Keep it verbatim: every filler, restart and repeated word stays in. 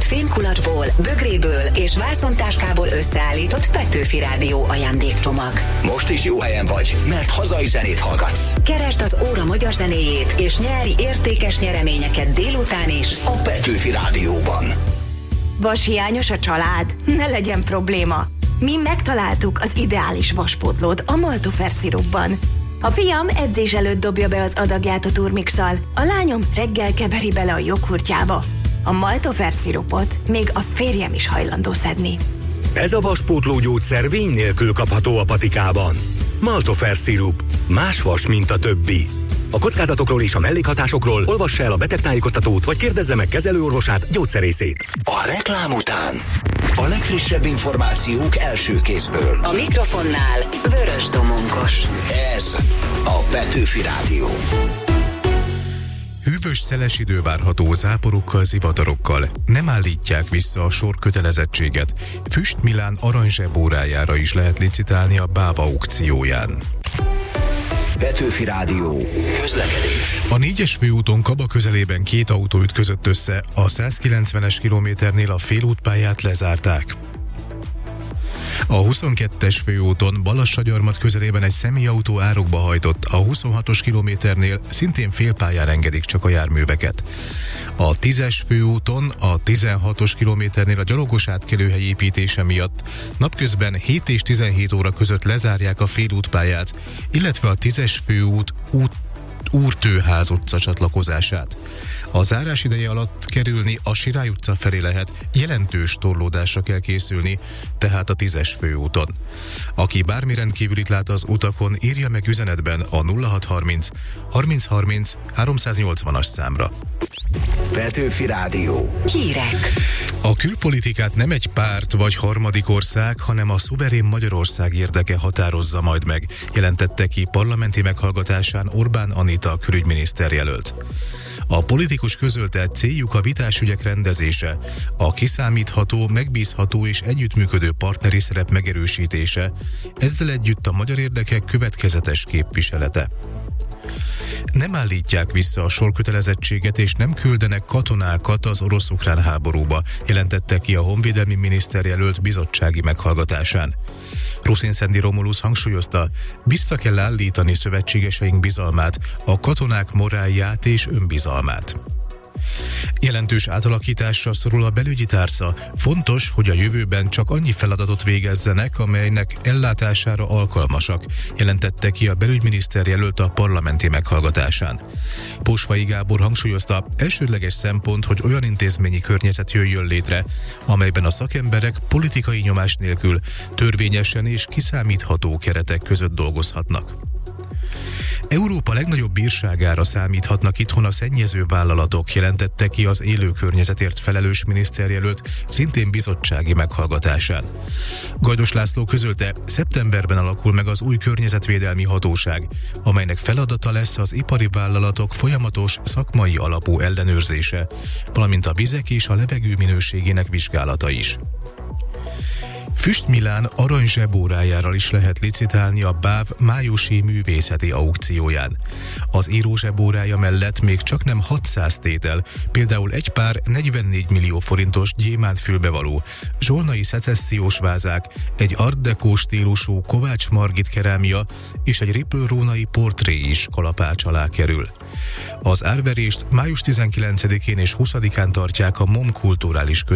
fémkulacsból, bögréből és vászontáskából összeállított Petőfi Rádió ajándékcsomag. Most is jó helyen vagy, mert hazai zenét hallgatsz. Keresd az óra magyar zenéjét, és nyerj értékes nyereményeket délután is a Petőfi Rádióban. Vashiányos a család? Ne legyen probléma. Mi megtaláltuk az ideális vaspótlót a Maltofer szirupban. A fiam edzés előtt dobja be az adagját a turmixal, a lányom reggel keveri bele a joghurtjába. A Maltofer szirupot még a férjem is hajlandó szedni. Ez a vaspótló gyógyszer vény nélkül kapható a patikában. Maltofer szirup. Más vas, mint a többi. A kockázatokról és a mellékhatásokról olvassa el a betegtájékoztatót, vagy kérdezze meg kezelőorvosát, gyógyszerészét. A reklám után a legfrissebb információk első kézből. A mikrofonnál Vörös Domonkos. Ez a Petőfi Rádió. Hűvös, szeles idő várható záporokkal, zivatarokkal. Nem állítják vissza a sorkötelezettséget. Füst Milán aranyzsebórájára is lehet licitálni a BÁV aukcióján. Petőfi Rádió. Közlekedés. A négyes főúton Kaba közelében két autó ütközött össze, a százkilencvenes kilométernél a félútpályát lezárták. A huszonkettes főúton Balassagyarmat közelében egy személyautó árokba hajtott, a huszonhatos kilométernél szintén félpályán engedik csak a járműveket. A tízes főúton a tizenhatos kilométernél a gyalogos átkelőhely építése miatt napközben hét és tizenhét óra között lezárják a félútpályát, illetve a tízes főút út Úrtőház utca csatlakozását. A zárás ideje alatt kerülni a Sirály utca felé lehet, jelentős torlódásra kell készülni, tehát a tízes főúton. Aki bármi rendkívülit lát az utakon, írja meg üzenetben a nulla hatszázharminc harminc harminc háromszáznyolcvanas számra. Petőfi Rádió. Hírek. A külpolitikát nem egy párt vagy harmadik ország, hanem a szuverén Magyarország érdeke határozza majd meg, jelentette ki parlamenti meghallgatásán Orbán Anita külügyminiszter jelölt. A politikus közölte, céljuk a vitás ügyek rendezése, a kiszámítható, megbízható és együttműködő partneri szerep megerősítése, ezzel együtt a magyar érdekek következetes képviselete. Nem állítják vissza a sorkötelezettséget és nem küldenek katonákat az orosz-ukrán háborúba, jelentette ki a honvédelmi miniszter jelölt bizottsági meghallgatásán. Ruszin-Szendi Romulus hangsúlyozta, vissza kell állítani szövetségeseink bizalmát, a katonák morálját és önbizalmát. Jelentős átalakításra szorul a belügyi tárca. Fontos, hogy a jövőben csak annyi feladatot végezzenek, amelynek ellátására alkalmasak, jelentette ki a belügyminiszter jelölt a parlamenti meghallgatásán. Posvai Gábor hangsúlyozta, elsődleges szempont, hogy olyan intézményi környezet jöjjön létre, amelyben a szakemberek politikai nyomás nélkül törvényesen és kiszámítható keretek között dolgozhatnak. Európa legnagyobb bírságára számíthatnak itthon a szennyező vállalatok, jelentette ki az élő környezetért felelős miniszterjelölt szintén bizottsági meghallgatásán. Gajdos László közölte, szeptemberben alakul meg az új környezetvédelmi hatóság, amelynek feladata lesz az ipari vállalatok folyamatos szakmai alapú ellenőrzése, valamint a vizek és a levegő minőségének vizsgálata is. Füst Milán aranyzsebórájáról is lehet licitálni a BÁV májusi művészeti aukcióján. Az író zsebórája mellett még csaknem hatszáz tétel, például egy pár negyvennégy millió forintos gyémántfülbevaló, zsolnai szecessziós vázák, egy art deco stílusú Kovács Margit kerámia és egy ripple-rónai portré is kalapács alá kerül. Az árverést május tizenkilencedikén és huszadikán tartják a MOM kulturális központban.